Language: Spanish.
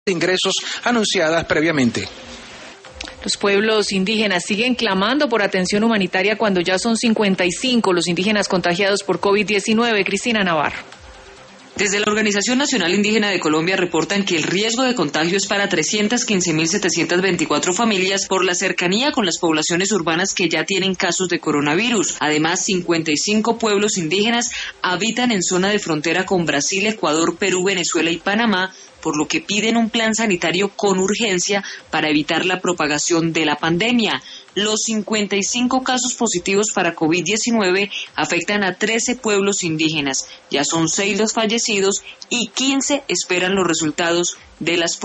de ingresos anunciadas previamente. Los pueblos indígenas siguen clamando por atención humanitaria cuando ya son 55 los indígenas contagiados por COVID-19. Cristina Navarro. Desde la Organización Nacional Indígena de Colombia reportan que el riesgo de contagio es para 315.724 familias por la cercanía con las poblaciones urbanas que ya tienen casos de coronavirus. Además, 55 pueblos indígenas habitan en zona de frontera con Brasil, Ecuador, Perú, Venezuela y Panamá, por lo que piden un plan sanitario con urgencia para evitar la propagación de la pandemia. Los 55 casos positivos para COVID-19 afectan a 13 pueblos indígenas. Ya son 6 los fallecidos y 15 esperan los resultados de las pruebas.